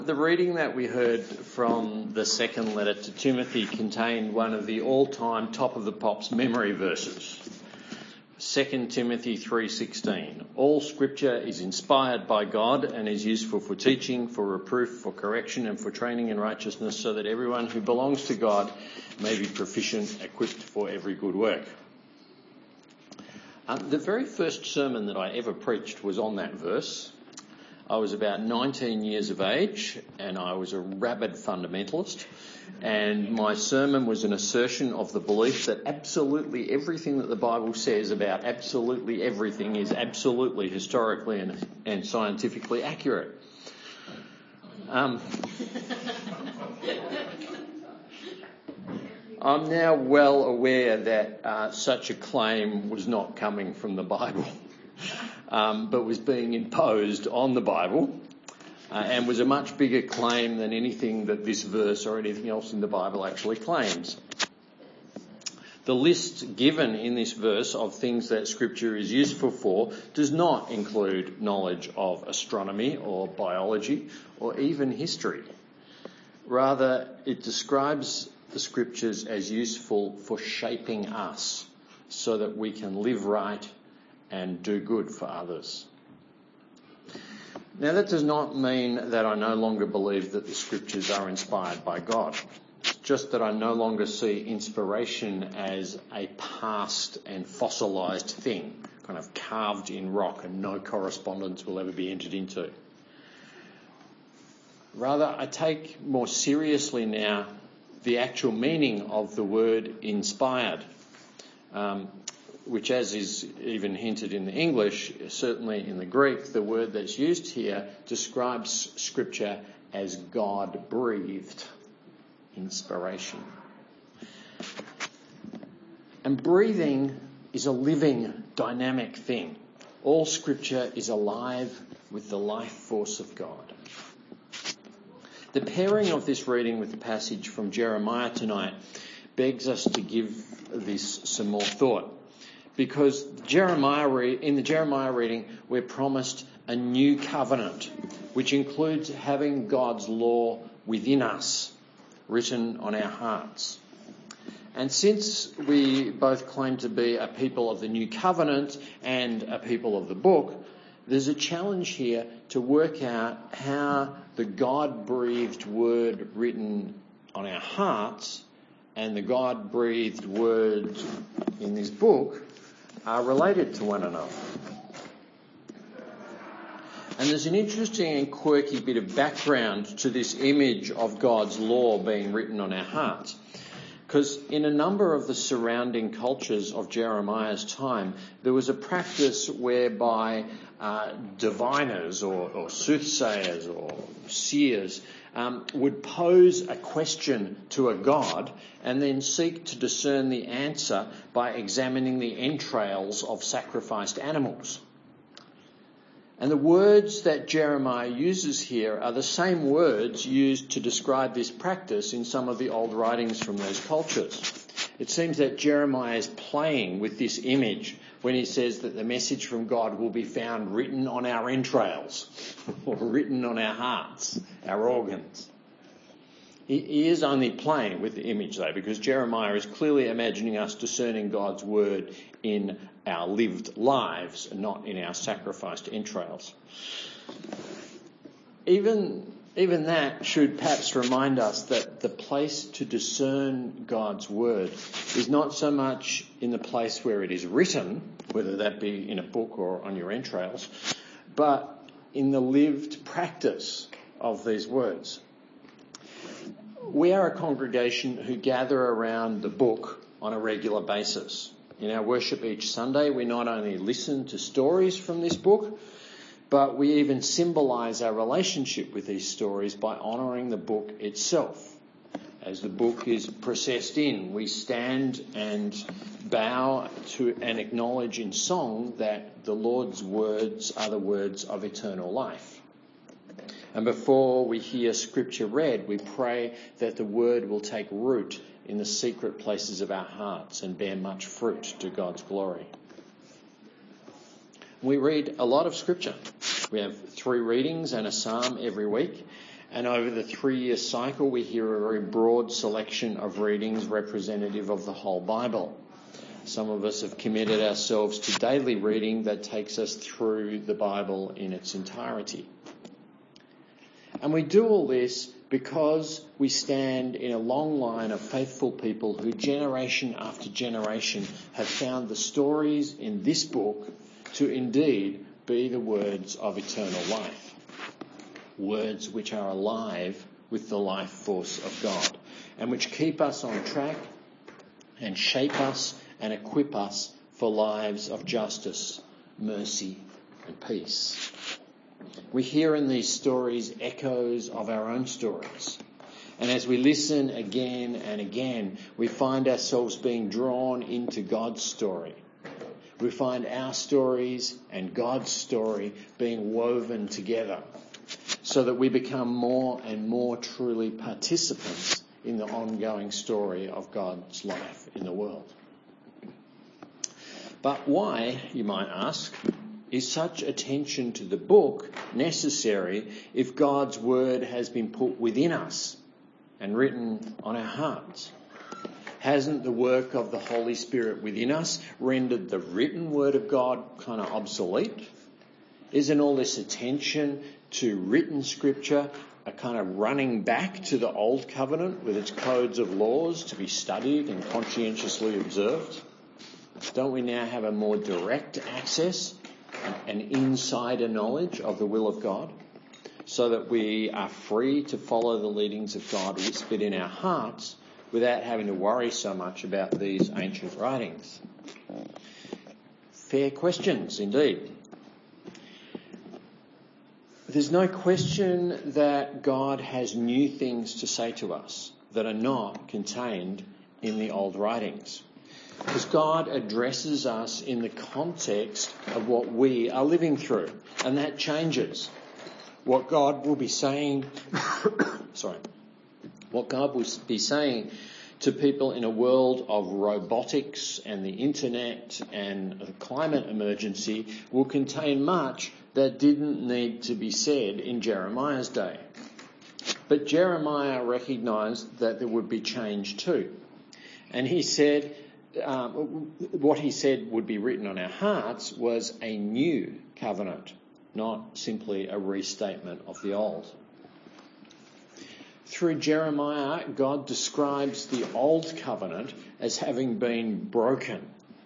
The reading that we heard from the second letter to Timothy contained one of the all-time top of the pops memory verses. 2 Timothy 3:16. All scripture is inspired by God and is useful for teaching, for reproof, for correction and for training in righteousness, so that everyone who belongs to God may be proficient, equipped for every good work. The very first sermon that I ever preached was on that verse. I was about 19 years of age and I was a rabid fundamentalist, and my sermon was an assertion of the belief that absolutely everything that the Bible says about absolutely everything is absolutely historically and scientifically accurate. I'm now well aware that such a claim was not coming from the Bible. But was being imposed on the Bible and was a much bigger claim than anything that this verse or anything else in the Bible actually claims. The list given in this verse of things that Scripture is useful for does not include knowledge of astronomy or biology or even history. Rather, it describes the Scriptures as useful for shaping us so that we can live right and do good for others. Now, that does not mean that I no longer believe that the Scriptures are inspired by God. It's just that I no longer see inspiration as a past and fossilised thing, kind of carved in rock and no correspondence will ever be entered into. Rather, I take more seriously now the actual meaning of the word inspired, which, as is even hinted in the English, certainly in the Greek, the word that's used here describes Scripture as God-breathed inspiration. And breathing is a living, dynamic thing. All Scripture is alive with the life force of God. The pairing of this reading with the passage from Jeremiah tonight begs us to give this some more thought. Because in the Jeremiah reading, we're promised a new covenant, which includes having God's law within us, written on our hearts. And since we both claim to be a people of the new covenant and a people of the book, there's a challenge here to work out how the God-breathed word written on our hearts and the God-breathed words in this book are related to one another. And there's an interesting and quirky bit of background to this image of God's law being written on our hearts. Because in a number of the surrounding cultures of Jeremiah's time, there was a practice whereby diviners or soothsayers or seers would pose a question to a god and then seek to discern the answer by examining the entrails of sacrificed animals. And the words that Jeremiah uses here are the same words used to describe this practice in some of the old writings from those cultures. It seems that Jeremiah is playing with this image when he says that the message from God will be found written on our entrails or written on our hearts, our organs. He is only playing with the image, though, because Jeremiah is clearly imagining us discerning God's word in our lived lives and not in our sacrificed entrails. Even that should perhaps remind us that the place to discern God's word is not so much in the place where it is written, whether that be in a book or on your entrails, but in the lived practice of these words. We are a congregation who gather around the book on a regular basis. In our worship each Sunday, we not only listen to stories from this book, but we even symbolise our relationship with these stories by honouring the book itself. As the book is processed in, we stand and bow to and acknowledge in song that the Lord's words are the words of eternal life. And before we hear Scripture read, we pray that the word will take root in the secret places of our hearts and bear much fruit to God's glory. We read a lot of Scripture. We have 3 readings and a psalm every week, And over the 3-year cycle, we hear a very broad selection of readings representative of the whole Bible. Some of us have committed ourselves to daily reading that takes us through the Bible in its entirety. And we do all this because we stand in a long line of faithful people who generation after generation have found the stories in this book to indeed be the words of eternal life. Words which are alive with the life force of God and which keep us on track and shape us and equip us for lives of justice, mercy and peace. We hear in these stories echoes of our own stories. And as we listen again and again, we find ourselves being drawn into God's story. We find our stories and God's story being woven together so that we become more and more truly participants in the ongoing story of God's life in the world. But why, you might ask, is such attention to the book necessary if God's word has been put within us and written on our hearts? Hasn't the work of the Holy Spirit within us rendered the written word of God kind of obsolete? Isn't all this attention to written scripture a kind of running back to the old covenant with its codes of laws to be studied and conscientiously observed? Don't we now have a more direct access and insider knowledge of the will of God so that we are free to follow the leadings of God whispered in our hearts without having to worry so much about these ancient writings? Fair questions indeed. There's no question that God has new things to say to us that are not contained in the old writings. Because God addresses us in the context of what we are living through, and that changes. What God will be saying, what God will be saying to people in a world of robotics and the internet and the climate emergency will contain much that didn't need to be said in Jeremiah's day. But Jeremiah recognised that there would be change too. And he said, what he said would be written on our hearts was a new covenant, not simply a restatement of the old. Through Jeremiah, God describes the old covenant as having been broken,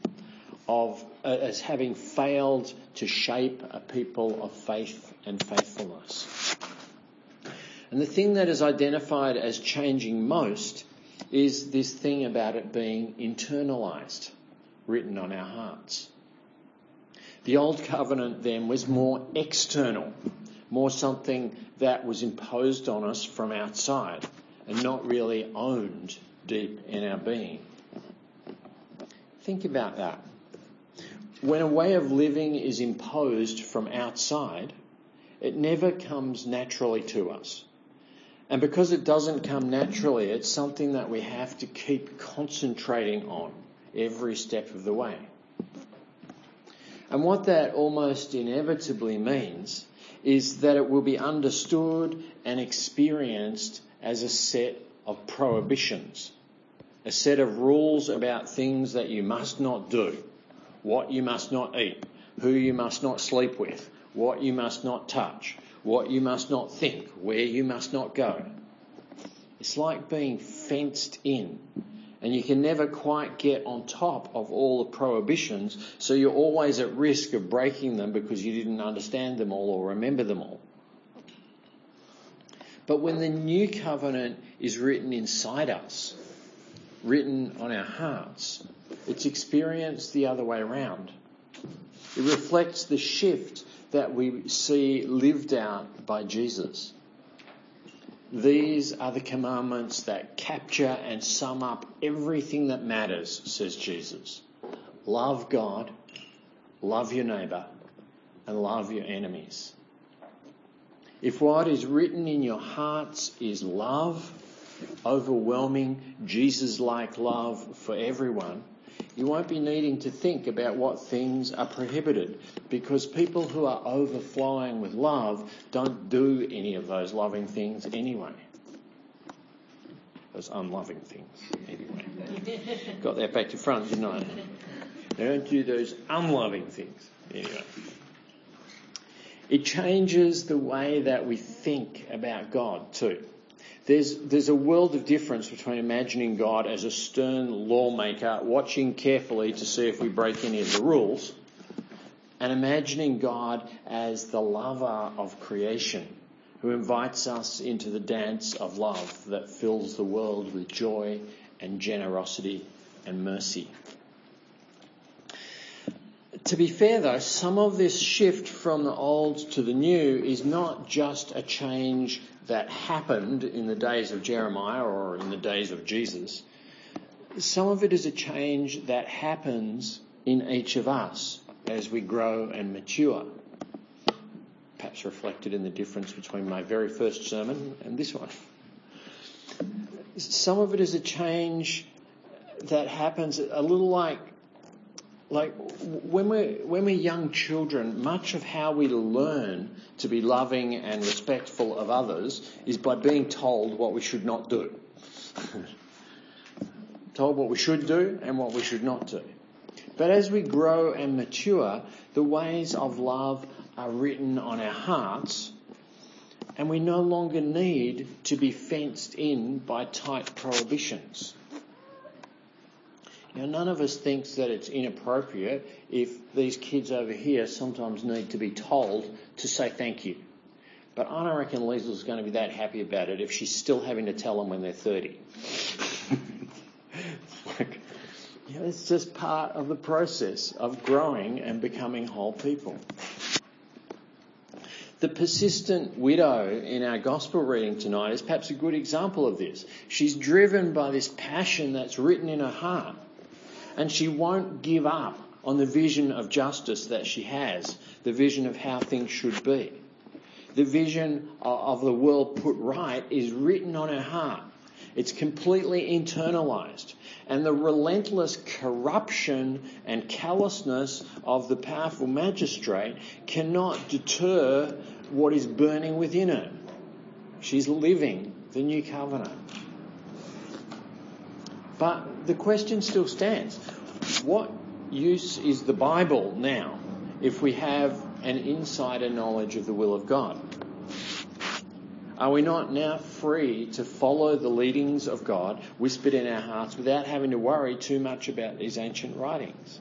as having failed to shape a people of faith and faithfulness. And the thing that is identified as changing most is this thing about it being internalised, written on our hearts. The old covenant then was more external, more something that was imposed on us from outside and not really owned deep in our being. Think about that. When a way of living is imposed from outside, it never comes naturally to us. And because it doesn't come naturally, it's something that we have to keep concentrating on every step of the way. And what that almost inevitably means is that it will be understood and experienced as a set of prohibitions, a set of rules about things that you must not do, what you must not eat, who you must not sleep with, what you must not touch, what you must not think, where you must not go. It's like being fenced in, and you can never quite get on top of all the prohibitions, so you're always at risk of breaking them because you didn't understand them all or remember them all. But when the new covenant is written inside us, written on our hearts, it's experienced the other way around. It reflects the shift that we see lived out by Jesus. These are the commandments that capture and sum up everything that matters, says Jesus. Love God, love your neighbour, and love your enemies. If what is written in your hearts is love, overwhelming, Jesus-like love for everyone, You won't be needing to think about what things are prohibited, because people who are overflowing with love don't do any of those loving things anyway. Those unloving things, anyway. Got that back to front, didn't I? They don't do those unloving things, anyway. It changes the way that we think about God too. There's a world of difference between imagining God as a stern lawmaker watching carefully to see if we break any of the rules, and imagining God as the lover of creation who invites us into the dance of love that fills the world with joy and generosity and mercy. To be fair though, some of this shift from the old to the new is not just a change that happened in the days of Jeremiah or in the days of Jesus. Some of it is a change that happens in each of us as we grow and mature. Perhaps reflected in the difference between my very first sermon and this one. Some of it is a change that happens a little like when we're young children, much of how we learn to be loving and respectful of others is by being told what we should not do. Told what we should do and what we should not do. But as we grow and mature, the ways of love are written on our hearts, and we no longer need to be fenced in by tight prohibitions. Now, none of us thinks that it's inappropriate if these kids over here sometimes need to be told to say thank you. But I don't reckon Liesel's going to be that happy about it if she's still having to tell them when they're 30. It's just part of the process of growing and becoming whole people. The persistent widow in our gospel reading tonight is perhaps a good example of this. She's driven by this passion that's written in her heart, and she won't give up on the vision of justice that she has, the vision of how things should be. The vision of the world put right is written on her heart. It's completely internalised. And the relentless corruption and callousness of the powerful magistrate cannot deter what is burning within her. She's living the new covenant. But the question still stands. What use is the Bible now if we have an insider knowledge of the will of God? Are we not now free to follow the leadings of God whispered in our hearts without having to worry too much about these ancient writings?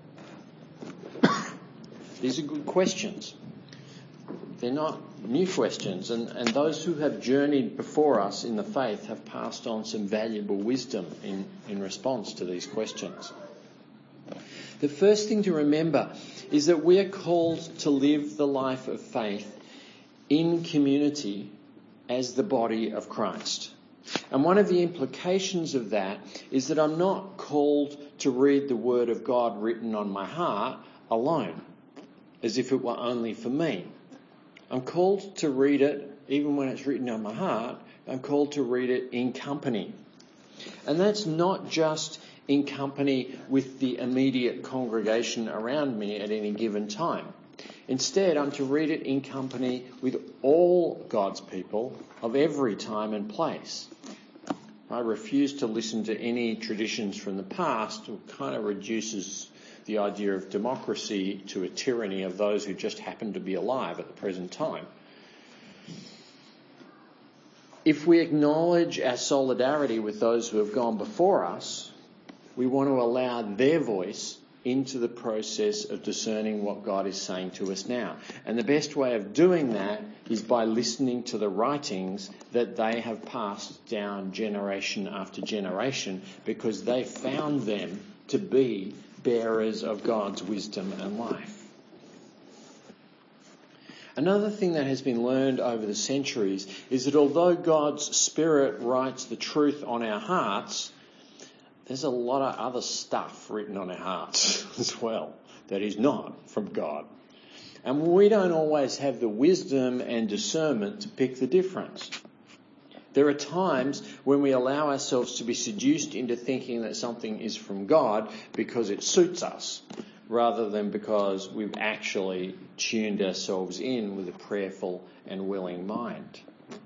These are good questions. They're not new questions, and those who have journeyed before us in the faith have passed on some valuable wisdom in response to these questions. The first thing to remember is that we are called to live the life of faith in community as the body of Christ. And one of the implications of that is that I'm not called to read the Word of God written on my heart alone, as if it were only for me. I'm called to read it, even when it's written on my heart, I'm called to read it in company. And that's not just in company with the immediate congregation around me at any given time. Instead, I'm to read it in company with all God's people of every time and place. I refuse to listen to any traditions from the past. It kind of reduces the idea of democracy to a tyranny of those who just happen to be alive at the present time. If we acknowledge our solidarity with those who have gone before us, we want to allow their voice into the process of discerning what God is saying to us now. And the best way of doing that is by listening to the writings that they have passed down generation after generation, because they found them to be bearers of God's wisdom and life. Another thing that has been learned over the centuries is that although God's Spirit writes the truth on our hearts, there's a lot of other stuff written on our hearts as well that is not from God. And we don't always have the wisdom and discernment to pick the difference. There are times when we allow ourselves to be seduced into thinking that something is from God because it suits us, rather than because we've actually tuned ourselves in with a prayerful and willing mind.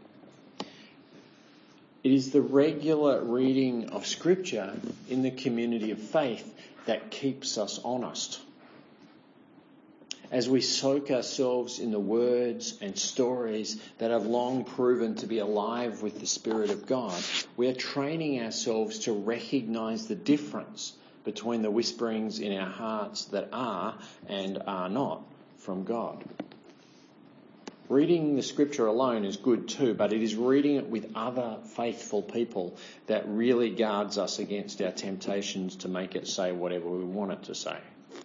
It is the regular reading of Scripture in the community of faith that keeps us honest. As we soak ourselves in the words and stories that have long proven to be alive with the Spirit of God, we are training ourselves to recognise the difference between the whisperings in our hearts that are and are not from God. Reading the Scripture alone is good too, but it is reading it with other faithful people that really guards us against our temptations to make it say whatever we want it to say.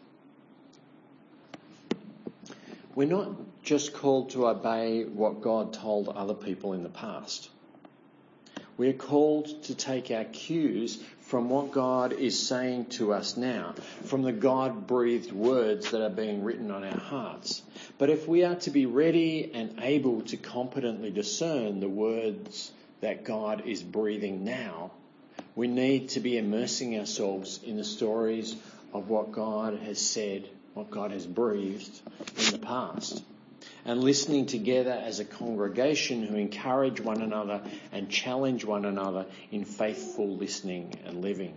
We're not just called to obey what God told other people in the past. We are called to take our cues from what God is saying to us now, from the God-breathed words that are being written on our hearts. But if we are to be ready and able to competently discern the words that God is breathing now, we need to be immersing ourselves in the stories of what God has said, what God has breathed in the past, and listening together as a congregation who encourage one another and challenge one another in faithful listening and living.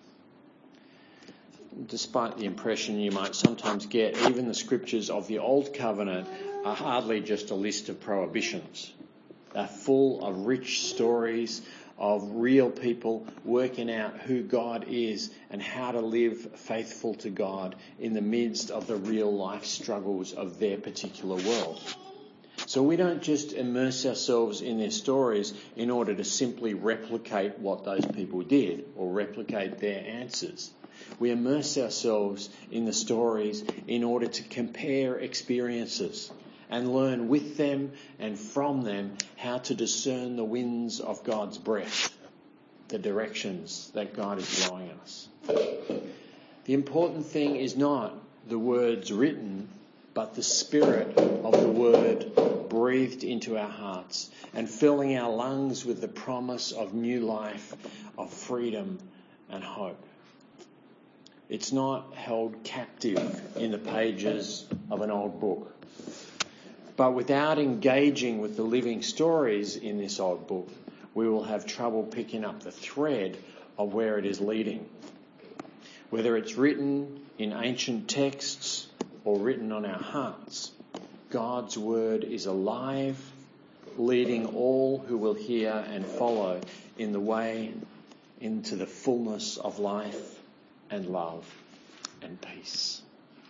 Despite the impression you might sometimes get, even the scriptures of the Old Covenant are hardly just a list of prohibitions. They're full of rich stories of real people working out who God is and how to live faithful to God in the midst of the real life struggles of their particular world. So we don't just immerse ourselves in their stories in order to simply replicate what those people did or replicate their answers. We immerse ourselves in the stories in order to compare experiences and learn with them and from them how to discern the winds of God's breath, the directions that God is blowing us. The important thing is not the words written, but the spirit of the word breathed into our hearts and filling our lungs with the promise of new life, of freedom and hope. It's not held captive in the pages of an old book. But without engaging with the living stories in this old book, we will have trouble picking up the thread of where it is leading. Whether it's written in ancient texts or written on our hearts, God's word is alive, leading all who will hear and follow in the way into the fullness of life and love and peace.